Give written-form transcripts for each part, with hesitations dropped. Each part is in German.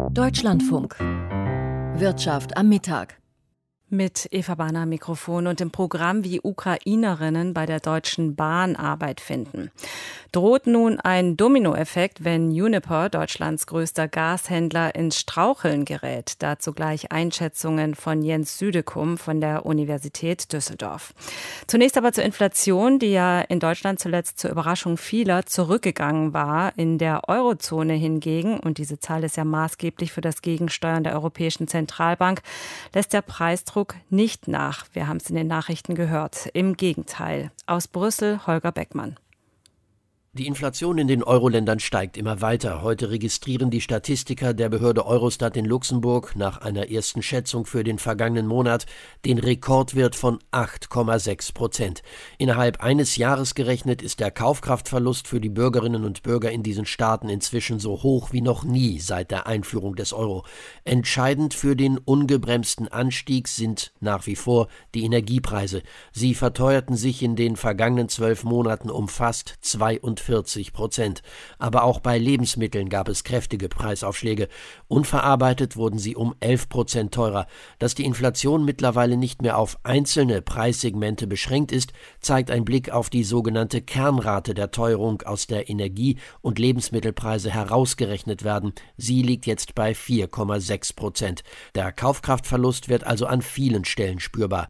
Deutschlandfunk. Wirtschaft am Mittag. Mit Eva Bahner am Mikrofon und im Programm, wie Ukrainerinnen bei der Deutschen Bahn Arbeit finden. Droht nun ein Dominoeffekt, wenn Uniper, Deutschlands größter Gashändler, ins Straucheln gerät? Dazu gleich Einschätzungen von Jens Südekum von der Universität Düsseldorf. Zunächst aber zur Inflation, die ja in Deutschland zuletzt zur Überraschung vieler zurückgegangen war. In der Eurozone hingegen, und diese Zahl ist ja maßgeblich für das Gegensteuern der Europäischen Zentralbank, lässt der Preisdruck nicht nach. Wir haben es in den Nachrichten gehört. Im Gegenteil. Aus Brüssel, Holger Beckmann. Die Inflation in den Euro-Ländern steigt immer weiter. Heute registrieren die Statistiker der Behörde Eurostat in Luxemburg nach einer ersten Schätzung für den vergangenen Monat den Rekordwert von 8,6%. Innerhalb eines Jahres gerechnet ist der Kaufkraftverlust für die Bürgerinnen und Bürger in diesen Staaten inzwischen so hoch wie noch nie seit der Einführung des Euro. Entscheidend für den ungebremsten Anstieg sind nach wie vor die Energiepreise. Sie verteuerten sich in den vergangenen 12 Monaten um fast 42%. Aber auch bei Lebensmitteln gab es kräftige Preisaufschläge. Unverarbeitet wurden sie um 11% teurer. Dass die Inflation mittlerweile nicht mehr auf einzelne Preissegmente beschränkt ist, zeigt ein Blick auf die sogenannte Kernrate der Teuerung, aus der Energie- und Lebensmittelpreise herausgerechnet werden. Sie liegt jetzt bei 4,6%. Der Kaufkraftverlust wird also an vielen Stellen spürbar.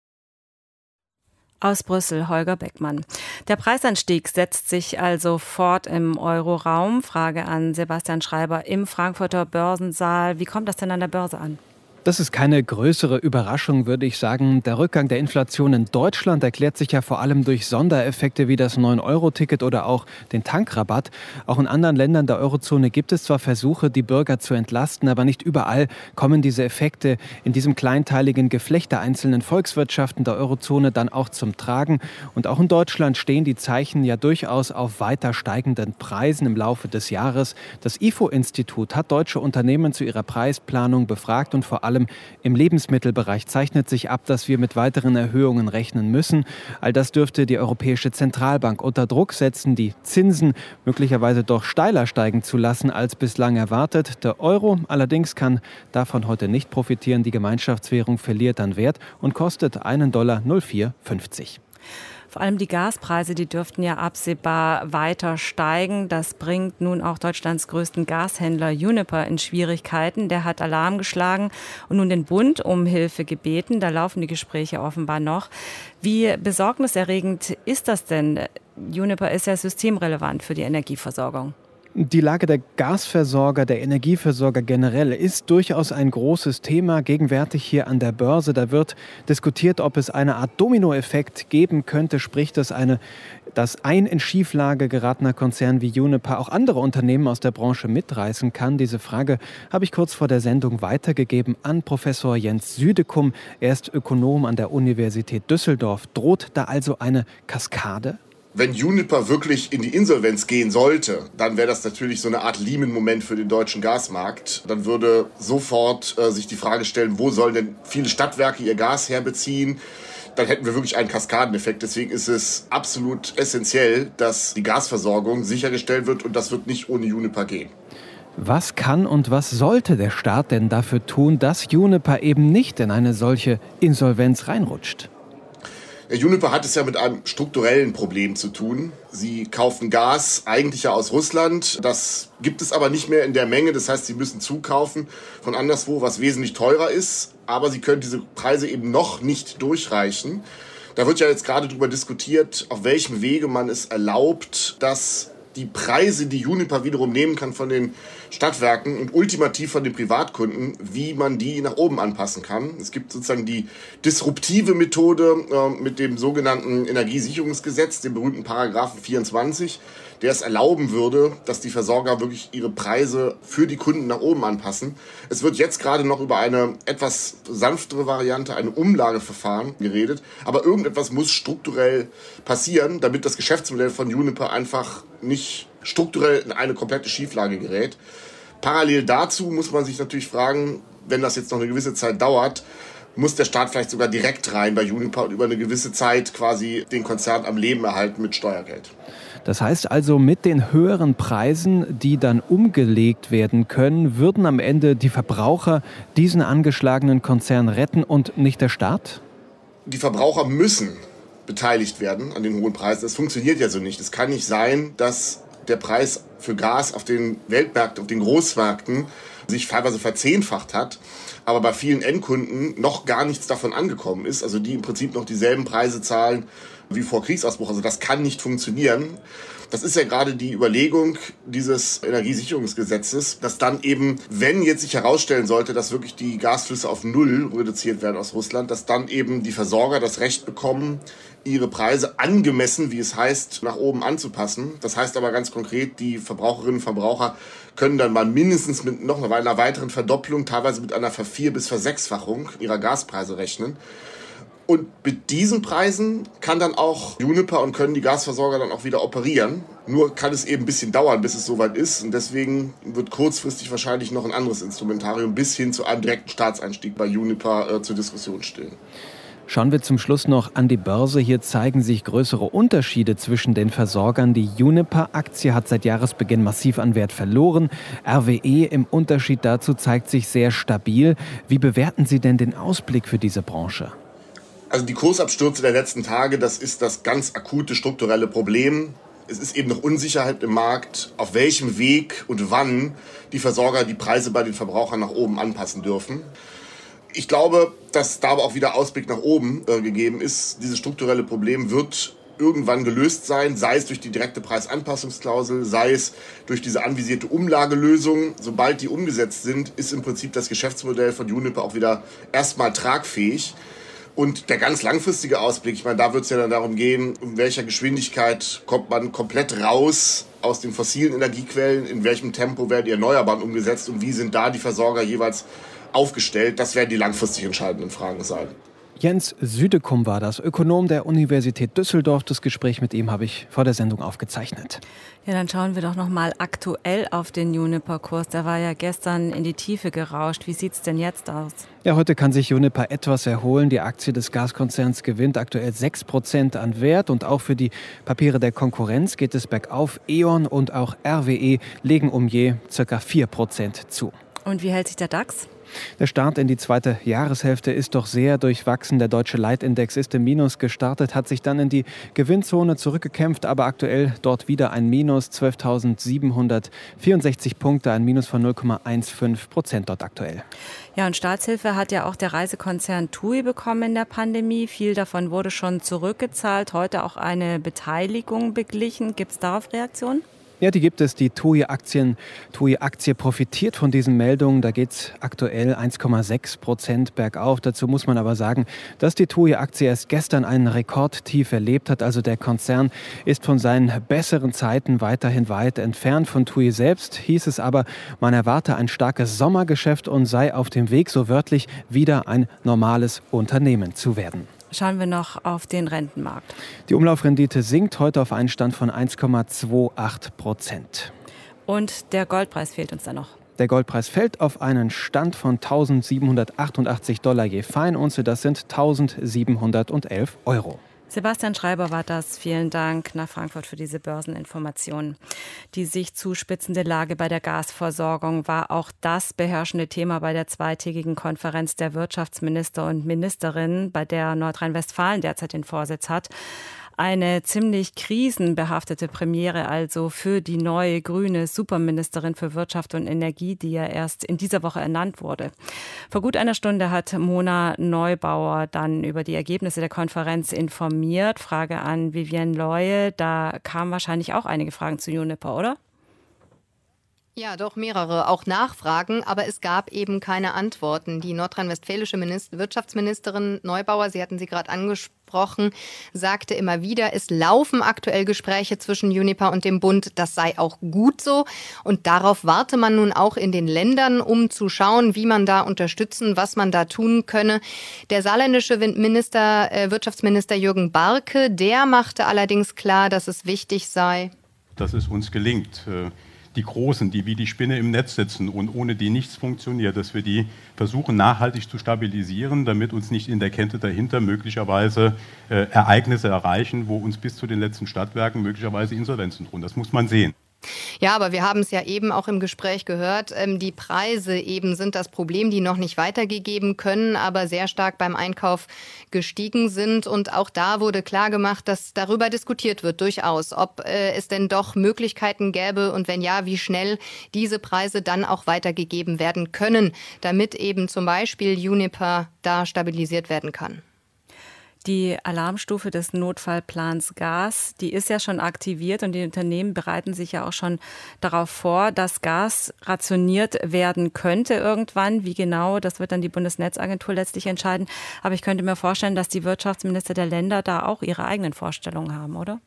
Aus Brüssel, Holger Beckmann. Der Preisanstieg setzt sich also fort im Euroraum. Frage an Sebastian Schreiber im Frankfurter Börsensaal. Wie kommt das denn an der Börse an? Das ist keine größere Überraschung, würde ich sagen. Der Rückgang der Inflation in Deutschland erklärt sich ja vor allem durch Sondereffekte wie das 9-Euro-Ticket oder auch den Tankrabatt. Auch in anderen Ländern der Eurozone gibt es zwar Versuche, die Bürger zu entlasten, aber nicht überall kommen diese Effekte in diesem kleinteiligen Geflecht der einzelnen Volkswirtschaften der Eurozone dann auch zum Tragen. Und auch in Deutschland stehen die Zeichen ja durchaus auf weiter steigenden Preisen im Laufe des Jahres. Das IFO-Institut hat deutsche Unternehmen zu ihrer Preisplanung befragt und vor allem im Lebensmittelbereich zeichnet sich ab, dass wir mit weiteren Erhöhungen rechnen müssen. All das dürfte die Europäische Zentralbank unter Druck setzen, die Zinsen möglicherweise doch steiler steigen zu lassen als bislang erwartet. Der Euro allerdings kann davon heute nicht profitieren. Die Gemeinschaftswährung verliert an Wert und kostet $1,0450. Vor allem die Gaspreise, die dürften ja absehbar weiter steigen. Das bringt nun auch Deutschlands größten Gashändler Uniper in Schwierigkeiten. Der hat Alarm geschlagen und nun den Bund um Hilfe gebeten. Da laufen die Gespräche offenbar noch. Wie besorgniserregend ist das denn? Uniper ist ja systemrelevant für die Energieversorgung. Die Lage der Gasversorger, der Energieversorger generell ist durchaus ein großes Thema gegenwärtig hier an der Börse. Da wird diskutiert, ob es eine Art Dominoeffekt geben könnte, sprich, dass ein in Schieflage geratener Konzern wie Uniper auch andere Unternehmen aus der Branche mitreißen kann. Diese Frage habe ich kurz vor der Sendung weitergegeben an Professor Jens Südekum. Er ist Ökonom an der Universität Düsseldorf. Droht da also eine Kaskade? Wenn Uniper wirklich in die Insolvenz gehen sollte, dann wäre das natürlich so eine Art Lehman-Moment für den deutschen Gasmarkt. Dann würde sofort sich die Frage stellen, wo sollen denn viele Stadtwerke ihr Gas herbeziehen? Dann hätten wir wirklich einen Kaskadeneffekt. Deswegen ist es absolut essentiell, dass die Gasversorgung sichergestellt wird und das wird nicht ohne Uniper gehen. Was kann und was sollte der Staat denn dafür tun, dass Uniper eben nicht in eine solche Insolvenz reinrutscht? Uniper hat es ja mit einem strukturellen Problem zu tun. Sie kaufen Gas eigentlich ja aus Russland. Das gibt es aber nicht mehr in der Menge. Das heißt, sie müssen zukaufen von anderswo, was wesentlich teurer ist. Aber sie können diese Preise eben noch nicht durchreichen. Da wird ja jetzt gerade darüber diskutiert, auf welchem Wege man es erlaubt, dass die Preise, die Uniper wiederum nehmen kann von den Stadtwerken und ultimativ von den Privatkunden, wie man die nach oben anpassen kann. Es gibt sozusagen die disruptive Methode mit dem sogenannten Energiesicherungsgesetz, dem berühmten Paragraphen 24, der es erlauben würde, dass die Versorger wirklich ihre Preise für die Kunden nach oben anpassen. Es wird jetzt gerade noch über eine etwas sanftere Variante, ein Umlageverfahren geredet, aber irgendetwas muss strukturell passieren, damit das Geschäftsmodell von Uniper einfach nicht strukturell in eine komplette Schieflage gerät. Parallel dazu muss man sich natürlich fragen, wenn das jetzt noch eine gewisse Zeit dauert, muss der Staat vielleicht sogar direkt rein bei Uniper und über eine gewisse Zeit quasi den Konzern am Leben erhalten mit Steuergeld. Das heißt also, mit den höheren Preisen, die dann umgelegt werden können, würden am Ende die Verbraucher diesen angeschlagenen Konzern retten und nicht der Staat? Die Verbraucher müssen beteiligt werden an den hohen Preisen. Das funktioniert ja so nicht. Es kann nicht sein, dass der Preis für Gas auf den Weltmärkten, auf den Großmärkten sich teilweise verzehnfacht hat, aber bei vielen Endkunden noch gar nichts davon angekommen ist, also die im Prinzip noch dieselben Preise zahlen wie vor Kriegsausbruch. Also das kann nicht funktionieren. Das ist ja gerade die Überlegung dieses Energiesicherungsgesetzes, dass dann eben, wenn jetzt sich herausstellen sollte, dass wirklich die Gasflüsse auf Null reduziert werden aus Russland, dass dann eben die Versorger das Recht bekommen, ihre Preise angemessen, wie es heißt, nach oben anzupassen. Das heißt aber ganz konkret, die Verbraucherinnen und Verbraucher können dann mal mindestens mit noch einer weiteren Verdopplung, teilweise mit einer Vervier- bis Versechsfachung ihrer Gaspreise rechnen. Und mit diesen Preisen kann dann auch Uniper und können die Gasversorger dann auch wieder operieren. Nur kann es eben ein bisschen dauern, bis es soweit ist. Und deswegen wird kurzfristig wahrscheinlich noch ein anderes Instrumentarium bis hin zu einem direkten Staatseinstieg bei Uniper zur Diskussion stehen. Schauen wir zum Schluss noch an die Börse. Hier zeigen sich größere Unterschiede zwischen den Versorgern. Die Uniper-Aktie hat seit Jahresbeginn massiv an Wert verloren. RWE im Unterschied dazu zeigt sich sehr stabil. Wie bewerten Sie denn den Ausblick für diese Branche? Also die Kursabstürze der letzten Tage, das ist das ganz akute strukturelle Problem. Es ist eben noch Unsicherheit im Markt, auf welchem Weg und wann die Versorger die Preise bei den Verbrauchern nach oben anpassen dürfen. Ich glaube, dass da aber auch wieder Ausblick nach oben gegeben ist. Dieses strukturelle Problem wird irgendwann gelöst sein, sei es durch die direkte Preisanpassungsklausel, sei es durch diese anvisierte Umlagelösung. Sobald die umgesetzt sind, ist im Prinzip das Geschäftsmodell von Uniper auch wieder erstmal tragfähig. Und der ganz langfristige Ausblick, ich meine, da wird es ja dann darum gehen, in welcher Geschwindigkeit kommt man komplett raus aus den fossilen Energiequellen, in welchem Tempo werden die Erneuerbaren umgesetzt und wie sind da die Versorger jeweils aufgestellt. Das werden die langfristig entscheidenden Fragen sein. Jens Südekum war das, Ökonom der Universität Düsseldorf. Das Gespräch mit ihm habe ich vor der Sendung aufgezeichnet. Ja, dann schauen wir doch noch mal aktuell auf den Uniper-Kurs. Der war ja gestern in die Tiefe gerauscht. Wie sieht es denn jetzt aus? Ja, heute kann sich Uniper etwas erholen. Die Aktie des Gaskonzerns gewinnt aktuell 6% an Wert. Und auch für die Papiere der Konkurrenz geht es bergauf. E.ON und auch RWE legen um je ca. 4% zu. Und wie hält sich der DAX? Der Start in die zweite Jahreshälfte ist doch sehr durchwachsen. Der deutsche Leitindex ist im Minus gestartet, hat sich dann in die Gewinnzone zurückgekämpft, aber aktuell dort wieder ein Minus, 12.764 Punkte, ein Minus von 0,15% dort aktuell. Ja, und Staatshilfe hat ja auch der Reisekonzern TUI bekommen in der Pandemie. Viel davon wurde schon zurückgezahlt, heute auch eine Beteiligung beglichen. Gibt es darauf Reaktionen? Ja, die gibt es. Die TUI-Aktie profitiert von diesen Meldungen. Da geht es aktuell 1,6% bergauf. Dazu muss man aber sagen, dass die TUI-Aktie erst gestern einen Rekordtief erlebt hat. Also der Konzern ist von seinen besseren Zeiten weiterhin weit entfernt. Von TUI selbst hieß es aber, man erwarte ein starkes Sommergeschäft und sei auf dem Weg, so wörtlich, wieder ein normales Unternehmen zu werden. Schauen wir noch auf den Rentenmarkt. Die Umlaufrendite sinkt heute auf einen Stand von 1,28%. Und der Goldpreis fehlt uns da noch. Der Goldpreis fällt auf einen Stand von $1.788 je Feinunze. Das sind 1.711 Euro. Sebastian Schreiber war das. Vielen Dank nach Frankfurt für diese Börseninformationen. Die sich zuspitzende Lage bei der Gasversorgung war auch das beherrschende Thema bei der zweitägigen Konferenz der Wirtschaftsminister und Ministerinnen, bei der Nordrhein-Westfalen derzeit den Vorsitz hat. Eine ziemlich krisenbehaftete Premiere also für die neue grüne Superministerin für Wirtschaft und Energie, die ja erst in dieser Woche ernannt wurde. Vor gut einer Stunde hat Mona Neubauer dann über die Ergebnisse der Konferenz informiert. Frage an Vivienne Leue, da kamen wahrscheinlich auch einige Fragen zu Uniper, oder? Ja, doch mehrere, auch Nachfragen, aber es gab eben keine Antworten. Die nordrhein-westfälische Wirtschaftsministerin Neubauer, Sie hatten sie gerade angesprochen, sagte immer wieder, es laufen aktuell Gespräche zwischen Uniper und dem Bund, das sei auch gut so. Und darauf warte man nun auch in den Ländern, um zu schauen, wie man da unterstützen, was man da tun könne. Der saarländische Wirtschaftsminister Jürgen Barke, der machte allerdings klar, dass es wichtig sei, dass es uns gelingt, die Großen, die wie die Spinne im Netz sitzen und ohne die nichts funktioniert, dass wir die versuchen nachhaltig zu stabilisieren, damit uns nicht in der Kette dahinter möglicherweise Ereignisse erreichen, wo uns bis zu den letzten Stadtwerken möglicherweise Insolvenzen drohen. Das muss man sehen. Ja, aber wir haben es ja eben auch im Gespräch gehört, die Preise eben sind das Problem, die noch nicht weitergegeben können, aber sehr stark beim Einkauf gestiegen sind. Und auch da wurde klargemacht, dass darüber diskutiert wird, durchaus, ob es denn doch Möglichkeiten gäbe und wenn ja, wie schnell diese Preise dann auch weitergegeben werden können, damit eben zum Beispiel Uniper da stabilisiert werden kann. Die Alarmstufe des Notfallplans Gas, die ist ja schon aktiviert und die Unternehmen bereiten sich ja auch schon darauf vor, dass Gas rationiert werden könnte irgendwann. Wie genau, das wird dann die Bundesnetzagentur letztlich entscheiden. Aber ich könnte mir vorstellen, dass die Wirtschaftsminister der Länder da auch ihre eigenen Vorstellungen haben, oder?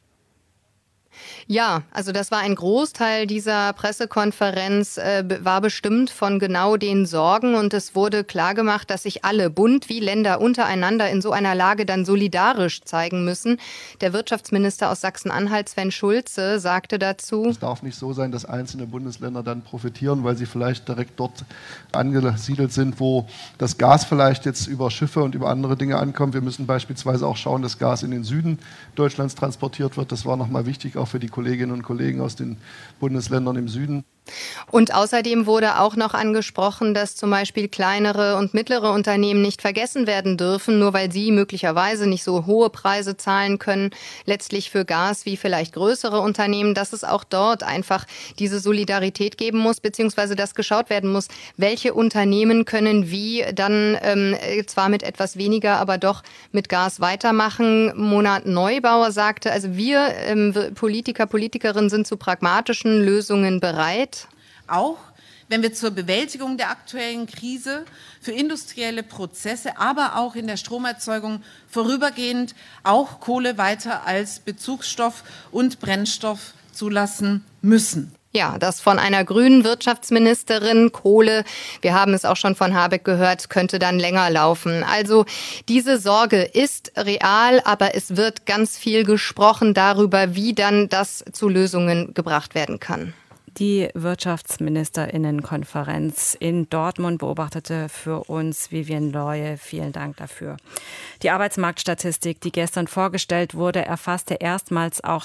Ja, also das war ein Großteil dieser Pressekonferenz, war bestimmt von genau den Sorgen und es wurde klargemacht, dass sich alle, Bund wie Länder, untereinander in so einer Lage dann solidarisch zeigen müssen. Der Wirtschaftsminister aus Sachsen-Anhalt, Sven Schulze, sagte dazu: Es darf nicht so sein, dass einzelne Bundesländer dann profitieren, weil sie vielleicht direkt dort angesiedelt sind, wo das Gas vielleicht jetzt über Schiffe und über andere Dinge ankommt. Wir müssen beispielsweise auch schauen, dass Gas in den Süden Deutschlands transportiert wird. Das war nochmal wichtig, auch für die Kolleginnen und Kollegen aus den Bundesländern im Süden. Und außerdem wurde auch noch angesprochen, dass zum Beispiel kleinere und mittlere Unternehmen nicht vergessen werden dürfen, nur weil sie möglicherweise nicht so hohe Preise zahlen können, letztlich für Gas wie vielleicht größere Unternehmen, dass es auch dort einfach diese Solidarität geben muss, beziehungsweise dass geschaut werden muss, welche Unternehmen können wie dann zwar mit etwas weniger, aber doch mit Gas weitermachen. Mona Neubauer sagte, also wir Politiker, Politikerinnen sind zu pragmatischen Lösungen bereit. Auch wenn wir zur Bewältigung der aktuellen Krise für industrielle Prozesse, aber auch in der Stromerzeugung vorübergehend auch Kohle weiter als Bezugsstoff und Brennstoff zulassen müssen. Ja, das von einer grünen Wirtschaftsministerin. Kohle, wir haben es auch schon von Habeck gehört, könnte dann länger laufen. Also diese Sorge ist real, aber es wird ganz viel gesprochen darüber, wie dann das zu Lösungen gebracht werden kann. Die Wirtschaftsministerinnenkonferenz in Dortmund beobachtete für uns Vivian Leue. Vielen Dank dafür. Die Arbeitsmarktstatistik, die gestern vorgestellt wurde, erfasste erstmals auch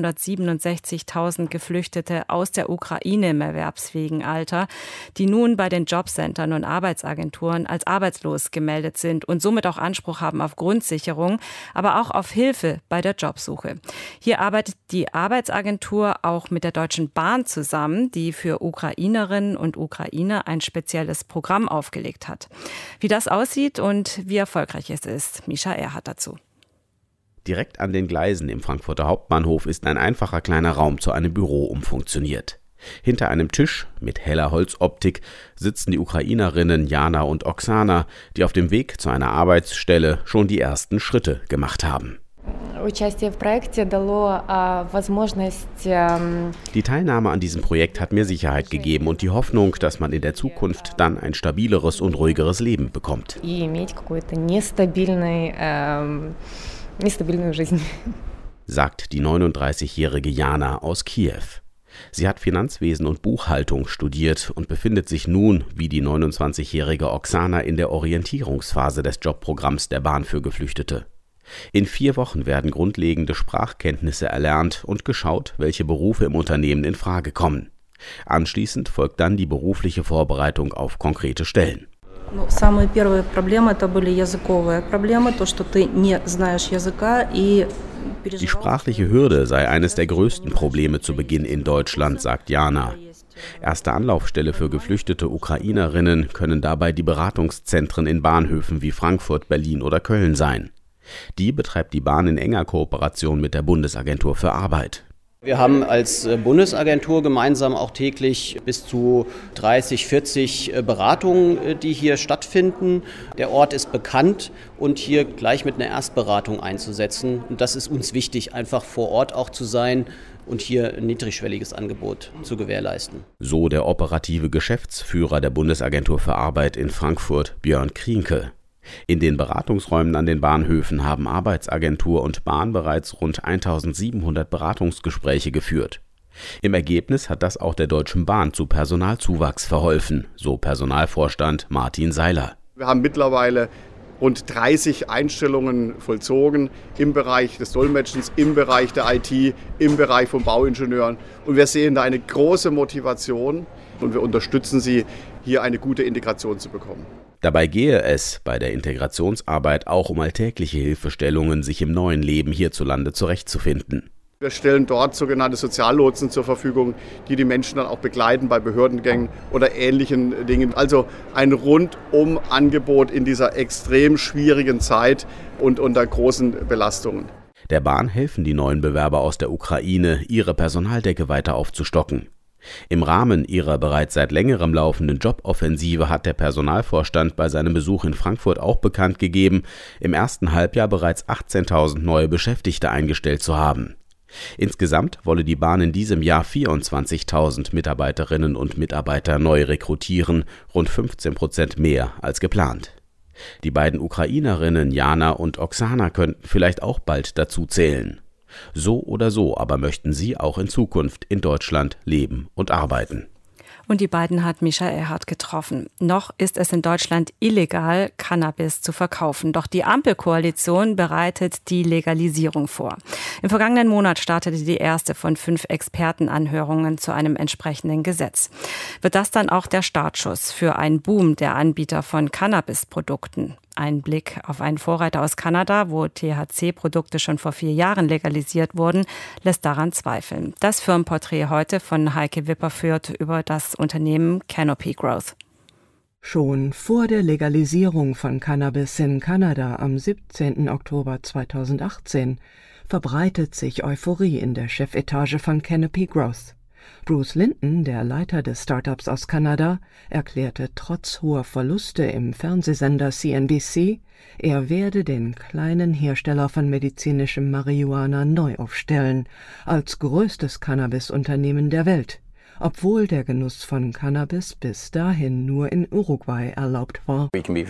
267.000 Geflüchtete aus der Ukraine im erwerbsfähigen Alter, die nun bei den Jobcentern und Arbeitsagenturen als arbeitslos gemeldet sind und somit auch Anspruch haben auf Grundsicherung, aber auch auf Hilfe bei der Jobsuche. Hier arbeitet die Arbeitsagentur auch mit der Deutschen Bahn zusammen, die für Ukrainerinnen und Ukrainer ein spezielles Programm aufgelegt hat. Wie das aussieht und wie erfolgreich es ist, Mischa Erhardt dazu. Direkt an den Gleisen im Frankfurter Hauptbahnhof ist ein einfacher kleiner Raum zu einem Büro umfunktioniert. Hinter einem Tisch mit heller Holzoptik sitzen die Ukrainerinnen Jana und Oksana, die auf dem Weg zu einer Arbeitsstelle schon die ersten Schritte gemacht haben. Die Teilnahme an diesem Projekt hat mir Sicherheit gegeben und die Hoffnung, dass man in der Zukunft dann ein stabileres und ruhigeres Leben bekommt. Sagt die 39-jährige Jana aus Kiew. Sie hat Finanzwesen und Buchhaltung studiert und befindet sich nun, wie die 29-jährige Oksana, in der Orientierungsphase des Jobprogramms der Bahn für Geflüchtete. In 4 Wochen werden grundlegende Sprachkenntnisse erlernt und geschaut, welche Berufe im Unternehmen in Frage kommen. Anschließend folgt dann die berufliche Vorbereitung auf konkrete Stellen. Die sprachliche Hürde sei eines der größten Probleme zu Beginn in Deutschland, sagt Jana. Erste Anlaufstelle für geflüchtete Ukrainerinnen können dabei die Beratungszentren in Bahnhöfen wie Frankfurt, Berlin oder Köln sein. Die betreibt die Bahn in enger Kooperation mit der Bundesagentur für Arbeit. Wir haben als Bundesagentur gemeinsam auch täglich bis zu 30, 40 Beratungen, die hier stattfinden. Der Ort ist bekannt und hier gleich mit einer Erstberatung einzusetzen. Und das ist uns wichtig, einfach vor Ort auch zu sein und hier ein niedrigschwelliges Angebot zu gewährleisten. So der operative Geschäftsführer der Bundesagentur für Arbeit in Frankfurt, Björn Krienke. In den Beratungsräumen an den Bahnhöfen haben Arbeitsagentur und Bahn bereits rund 1700 Beratungsgespräche geführt. Im Ergebnis hat das auch der Deutschen Bahn zu Personalzuwachs verholfen, so Personalvorstand Martin Seiler. Wir haben mittlerweile rund 30 Einstellungen vollzogen im Bereich des Dolmetschens, im Bereich der IT, im Bereich von Bauingenieuren. Und wir sehen da eine große Motivation und wir unterstützen sie, hier eine gute Integration zu bekommen. Dabei gehe es bei der Integrationsarbeit auch um alltägliche Hilfestellungen, sich im neuen Leben hierzulande zurechtzufinden. Wir stellen dort sogenannte Soziallotsen zur Verfügung, die die Menschen dann auch begleiten bei Behördengängen oder ähnlichen Dingen. Also ein Rundum-Angebot in dieser extrem schwierigen Zeit und unter großen Belastungen. Der Bahn helfen die neuen Bewerber aus der Ukraine, ihre Personaldecke weiter aufzustocken. Im Rahmen ihrer bereits seit längerem laufenden Joboffensive hat der Personalvorstand bei seinem Besuch in Frankfurt auch bekannt gegeben, im ersten Halbjahr bereits 18.000 neue Beschäftigte eingestellt zu haben. Insgesamt wolle die Bahn in diesem Jahr 24.000 Mitarbeiterinnen und Mitarbeiter neu rekrutieren, rund 15% mehr als geplant. Die beiden Ukrainerinnen Jana und Oksana könnten vielleicht auch bald dazu zählen. So oder so aber möchten sie auch in Zukunft in Deutschland leben und arbeiten. Und die beiden hat Mischa Erhardt getroffen. Noch ist es in Deutschland illegal, Cannabis zu verkaufen. Doch die Ampelkoalition bereitet die Legalisierung vor. Im vergangenen Monat startete die erste von 5 Expertenanhörungen zu einem entsprechenden Gesetz. Wird das dann auch der Startschuss für einen Boom der Anbieter von Cannabisprodukten? Ein Blick auf einen Vorreiter aus Kanada, wo THC-Produkte schon vor 4 Jahren legalisiert wurden, lässt daran zweifeln. Das Firmenporträt heute von Heike Wipper führt über das Unternehmen Canopy Growth. Schon vor der Legalisierung von Cannabis in Kanada am 17. Oktober 2018 verbreitet sich Euphorie in der Chefetage von Canopy Growth. Bruce Linton, der Leiter des Startups aus Kanada, erklärte trotz hoher Verluste im Fernsehsender CNBC, er werde den kleinen Hersteller von medizinischem Marihuana neu aufstellen, als größtes Cannabis-Unternehmen der Welt, obwohl der Genuss von Cannabis bis dahin nur in Uruguay erlaubt war.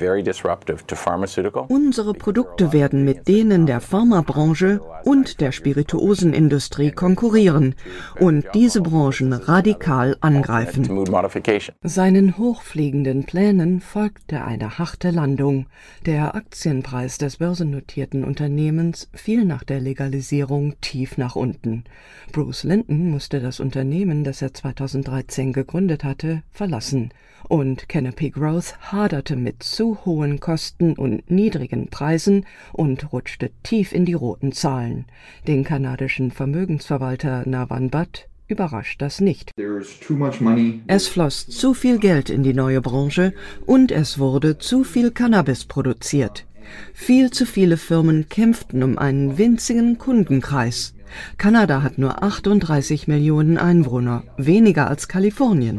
Unsere Produkte werden mit denen der Pharmabranche und der Spirituosenindustrie konkurrieren und diese Branchen radikal angreifen. Seinen hochfliegenden Plänen folgte eine harte Landung. Der Aktienpreis des börsennotierten Unternehmens fiel nach der Legalisierung tief nach unten. Bruce Linton musste das Unternehmen, das er 2013 gegründet hatte, verlassen. Und Canopy Growth haderte mit zu hohen Kosten und niedrigen Preisen und rutschte tief in die roten Zahlen. Den kanadischen Vermögensverwalter Navan Butt überrascht das nicht. Es floss zu viel Geld in die neue Branche und es wurde zu viel Cannabis produziert. Viel zu viele Firmen kämpften um einen winzigen Kundenkreis. Kanada hat nur 38 Millionen Einwohner, weniger als Kalifornien.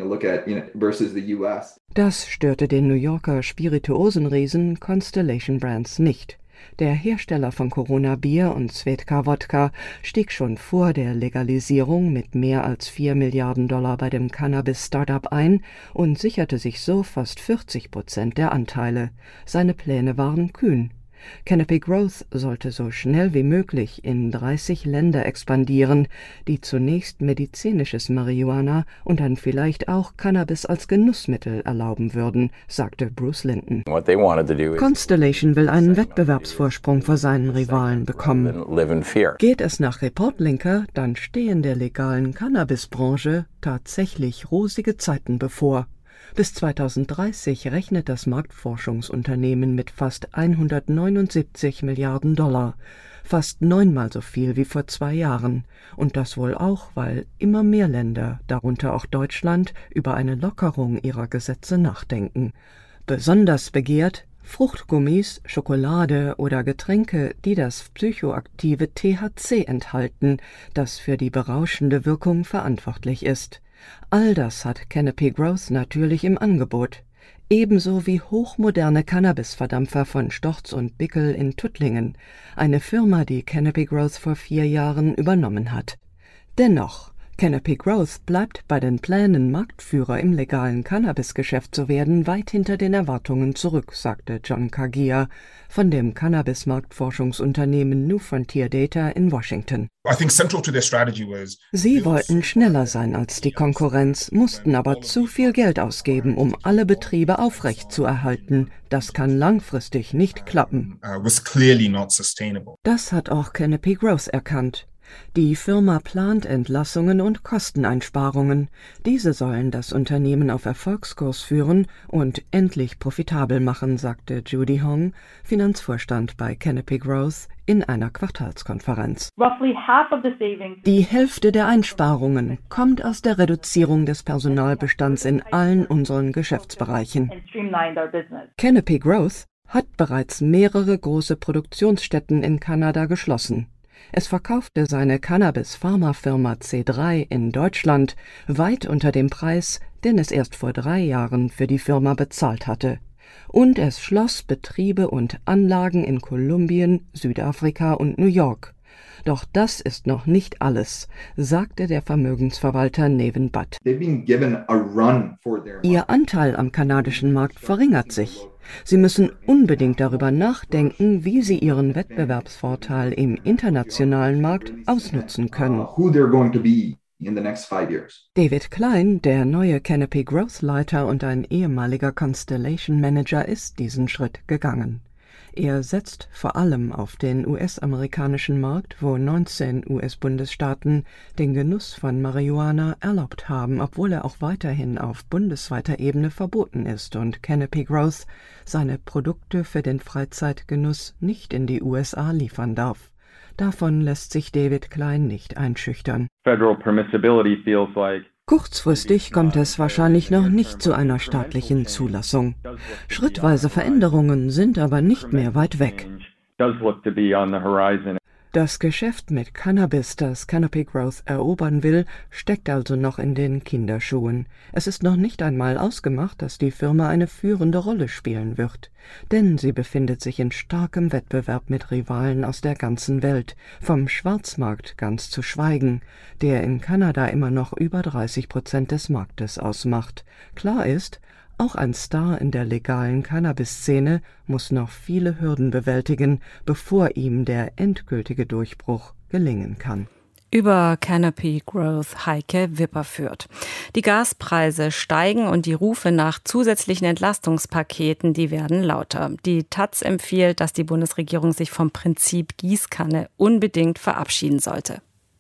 Das störte den New Yorker Spirituosenriesen Constellation Brands nicht. Der Hersteller von Corona Bier und Svedka Wodka stieg schon vor der Legalisierung mit mehr als $4 Milliarden bei dem Cannabis-Startup ein und sicherte sich so fast 40% der Anteile. Seine Pläne waren kühn. Canopy Growth sollte so schnell wie möglich in 30 Länder expandieren, die zunächst medizinisches Marihuana und dann vielleicht auch Cannabis als Genussmittel erlauben würden, sagte Bruce Linton. Constellation will einen Wettbewerbsvorsprung vor seinen Rivalen bekommen. Geht es nach Reportlinker, dann stehen der legalen Cannabisbranche tatsächlich rosige Zeiten bevor. Bis 2030 rechnet das Marktforschungsunternehmen mit fast $179 Milliarden, fast 9-mal so viel wie vor 2 Jahren. Und das wohl auch, weil immer mehr Länder, darunter auch Deutschland, über eine Lockerung ihrer Gesetze nachdenken. Besonders begehrt Fruchtgummis, Schokolade oder Getränke, die das psychoaktive THC enthalten, das für die berauschende Wirkung verantwortlich ist. All das hat Canopy Growth natürlich im Angebot. Ebenso wie hochmoderne Cannabisverdampfer von Storz und Bickel in Tuttlingen, eine Firma, die Canopy Growth vor 4 Jahren übernommen hat. Dennoch, Canopy Growth bleibt bei den Plänen, Marktführer im legalen Cannabisgeschäft zu werden, weit hinter den Erwartungen zurück, sagte John Kagia von dem Cannabis-Marktforschungsunternehmen New Frontier Data in Washington. Sie wollten schneller sein als die Konkurrenz, mussten aber zu viel Geld ausgeben, um alle Betriebe aufrechtzuerhalten. Das kann langfristig nicht klappen. Das hat auch Canopy Growth erkannt. Die Firma plant Entlassungen und Kosteneinsparungen. Diese sollen das Unternehmen auf Erfolgskurs führen und endlich profitabel machen, sagte Judy Hong, Finanzvorstand bei Canopy Growth, in einer Quartalskonferenz. Die Hälfte der Einsparungen kommt aus der Reduzierung des Personalbestands in allen unseren Geschäftsbereichen. Canopy Growth hat bereits mehrere große Produktionsstätten in Kanada geschlossen. Es verkaufte seine Cannabis-Pharmafirma C3 in Deutschland weit unter dem Preis, den es erst vor 3 Jahren für die Firma bezahlt hatte. Und es schloss Betriebe und Anlagen in Kolumbien, Südafrika und New York. Doch das ist noch nicht alles, sagte der Vermögensverwalter Nevin Butt. Ihr Anteil am kanadischen Markt verringert sich. Sie müssen unbedingt darüber nachdenken, wie sie ihren Wettbewerbsvorteil im internationalen Markt ausnutzen können. David Klein, der neue Canopy Growth Leiter und ein ehemaliger Constellation Manager, ist diesen Schritt gegangen. Er setzt vor allem auf den US-amerikanischen Markt, wo 19 US-Bundesstaaten den Genuss von Marihuana erlaubt haben, obwohl er auch weiterhin auf bundesweiter Ebene verboten ist und Canopy Growth seine Produkte für den Freizeitgenuss nicht in die USA liefern darf. Davon lässt sich David Klein nicht einschüchtern. Kurzfristig kommt es wahrscheinlich noch nicht zu einer staatlichen Zulassung. Schrittweise Veränderungen sind aber nicht mehr weit weg. Das Geschäft mit Cannabis, das Canopy Growth erobern will, steckt also noch in den Kinderschuhen. Es ist noch nicht einmal ausgemacht, dass die Firma eine führende Rolle spielen wird. Denn sie befindet sich in starkem Wettbewerb mit Rivalen aus der ganzen Welt, vom Schwarzmarkt ganz zu schweigen, der in Kanada immer noch über 30% des Marktes ausmacht. Klar ist, auch ein Star in der legalen Cannabis-Szene muss noch viele Hürden bewältigen, bevor ihm der endgültige Durchbruch gelingen kann. Über Canopy Growth Heike Wipperfürth. Die Gaspreise steigen und die Rufe nach zusätzlichen Entlastungspaketen, die werden lauter. Die taz empfiehlt, dass die Bundesregierung sich vom Prinzip Gießkanne unbedingt verabschieden sollte.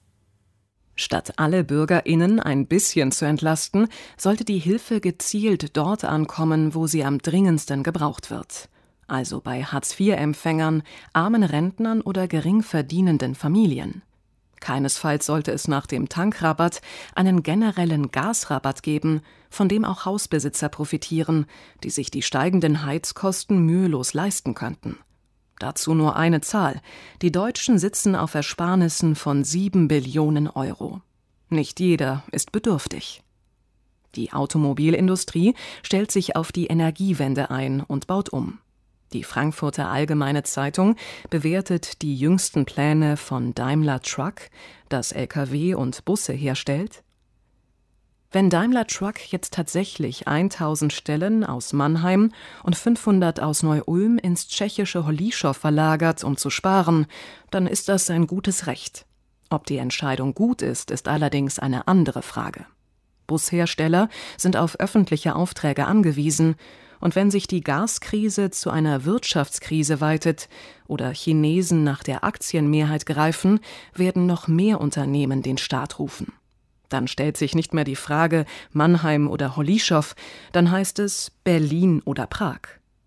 Statt alle BürgerInnen ein bisschen zu entlasten, sollte die Hilfe gezielt dort ankommen, wo sie am dringendsten gebraucht wird. Also bei Hartz-IV-Empfängern, armen Rentnern oder gering verdienenden Familien. Keinesfalls sollte es nach dem Tankrabatt einen generellen Gasrabatt geben, von dem auch Hausbesitzer profitieren, die sich die steigenden Heizkosten mühelos leisten könnten. Dazu nur eine Zahl. Die Deutschen sitzen auf Ersparnissen von 7 Billionen Euro. Nicht jeder ist bedürftig. Die Automobilindustrie stellt sich auf die Energiewende ein und baut um. Die Frankfurter Allgemeine Zeitung bewertet die jüngsten Pläne von Daimler Truck, das Lkw und Busse herstellt. Wenn Daimler Truck jetzt tatsächlich 1000 Stellen aus Mannheim und 500 aus Neu-Ulm ins tschechische Holíšov verlagert, um zu sparen, dann ist das ein gutes Recht. Ob die Entscheidung gut ist, ist allerdings eine andere Frage. Bushersteller sind auf öffentliche Aufträge angewiesen, und wenn sich die Gaskrise zu einer Wirtschaftskrise weitet oder Chinesen nach der Aktienmehrheit greifen, werden noch mehr Unternehmen den Staat rufen. Dann stellt sich nicht mehr die Frage Mannheim oder Holíšov, dann heißt es Berlin oder Prag.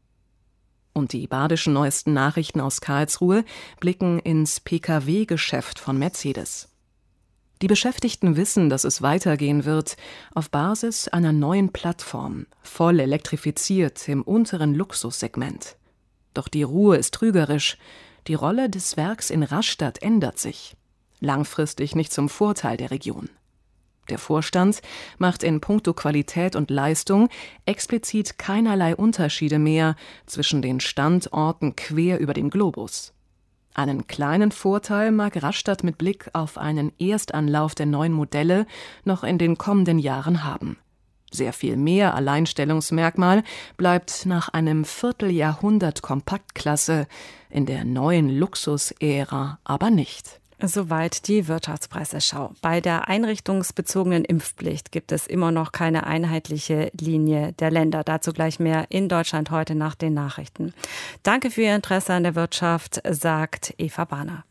Und die badischen neuesten Nachrichten aus Karlsruhe blicken ins Pkw-Geschäft von Mercedes. Die Beschäftigten wissen, dass es weitergehen wird, auf Basis einer neuen Plattform, voll elektrifiziert im unteren Luxussegment. Doch die Ruhe ist trügerisch. Die Rolle des Werks in Rastatt ändert sich. Langfristig nicht zum Vorteil der Region. Der Vorstand macht in puncto Qualität und Leistung explizit keinerlei Unterschiede mehr zwischen den Standorten quer über den Globus. Einen kleinen Vorteil mag Rastatt mit Blick auf einen Erstanlauf der neuen Modelle noch in den kommenden Jahren haben. Sehr viel mehr Alleinstellungsmerkmal bleibt nach einem Vierteljahrhundert Kompaktklasse in der neuen Luxusära aber nicht. Soweit die Wirtschaftspresseschau. Bei der einrichtungsbezogenen Impfpflicht gibt es immer noch keine einheitliche Linie der Länder. Dazu gleich mehr in Deutschland heute nach den Nachrichten. Danke für Ihr Interesse an der Wirtschaft, sagt Eva Bahner.